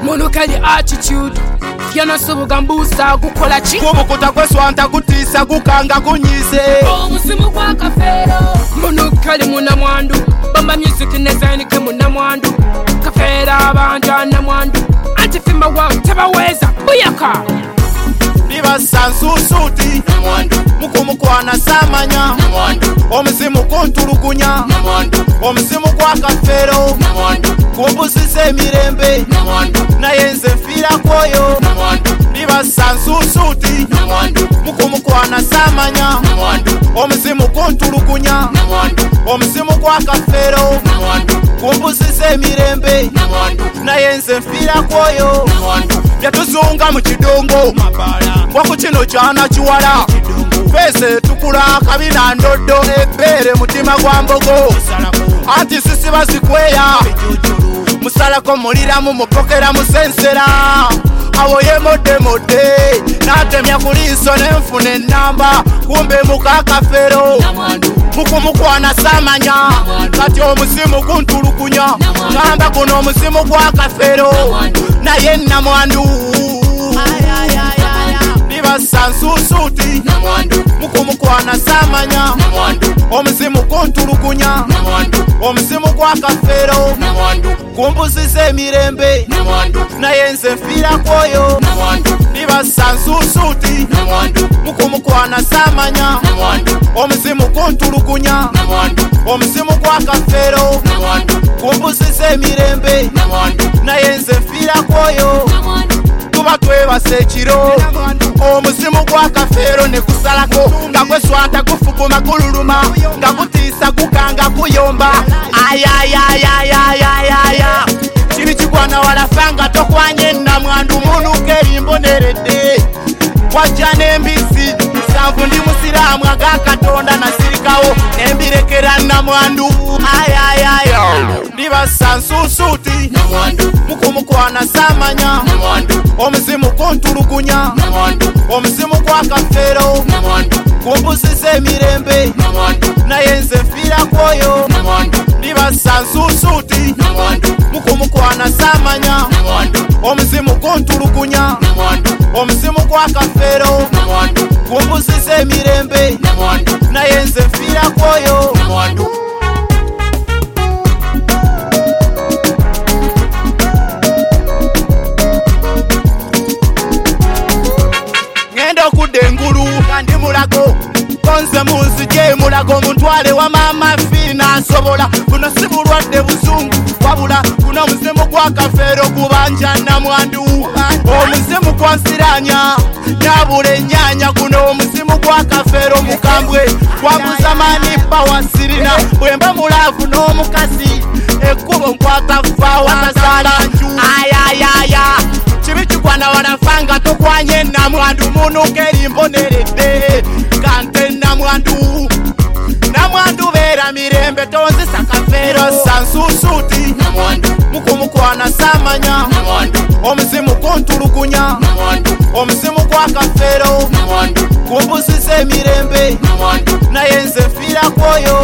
Monokali attitude yanasubuga mbusa gukola chi kubukuta kweswanta kutisa gukanga kunyise omuzimu kwa kafero monokali muna mwandu bamba music nezanika muna mwandu kafera banja na mwandu antifimba wa tabaweza buyaka Niba sansusuti mukumukwana samanya omuzimu kuntulugunya omuzimu kwa kafero kumbusise emirembe naye nze nfiira kwoyo Niba sansusuti mukumukwana samanya omuzimu kuntulugunya omuzimu kwa kafero kumbusise emirembe naye nze nfiira kwoyo Yatuzunga mu kidongo waku kino kyana kiwala fese tukula kabina ndodo ebere mutima gwa mbogo anti sisi bazikweya musalako muliramu mupokera musensera awo ye mode natemya kuliso nenfuna enamba kumbe mukakafero mukumukwana samanya kati omuzimu kuntulugunya ngamba kuno omuzimu gwa kafero naye namwandu Niba sansusuti mukumukwana samanya omuzimu kuntulugunya omuzimu gwa kafero kumbusise emirembe naye nze nfiira kwoyo Niba sansusuti mukumukwana samanya omuzimu kuntulugunya omuzimu gwa kafero kumbusise emirembe naye nze nfiira kwoyo tuba twebase ekiro omuzimu gwa kafero ne kusalako nga kweswanta gufuguma gululuma nga gutiisa gukanga kuyomba ayayayayayaya kiri kigwana walafanga tokwanye namwandu munuka erimboneredde wajja n'embisi musanvu ndi musiraamu agakatonda nasirikawo nembirekera namwandu ayayaya Niba sansusuti mukumukwana samanya omuzimu kuntulugunya omuzimu gwa kafero kumbusise emirembe naye nze nfiira kwoyo Niba sansusuti mukumukwana samanya omuzimu kuntulugunya omuzimu gwa kafero kumbusise emirembe naye nze nfiira kwoyo Ngenda okudda engulu kandi mulago konze munzije mulago muntwale wa mama fina asobola kuno si bulwadde buzungu wabula kuno omuzimu gwa kafero gubanja namwandu omuzimu gwansiranya nabula ennyanya kuno omuzimu gwa kafero mukambwe gwaguza maani pawa sirina bwemba mulaavu n'omukazi ekkubo nkwata fa watazaala nju ayayaya kibi kikwana wanafanga tokwanye namwandu munuka erimboneredde kante namwandu beera mirembe tonzisa kafero sansusuti mukumukwana samanya omuzimu kuntulugunya omuzimu gwa kafero kumbusise emirembe naye nze nfiira kwoyo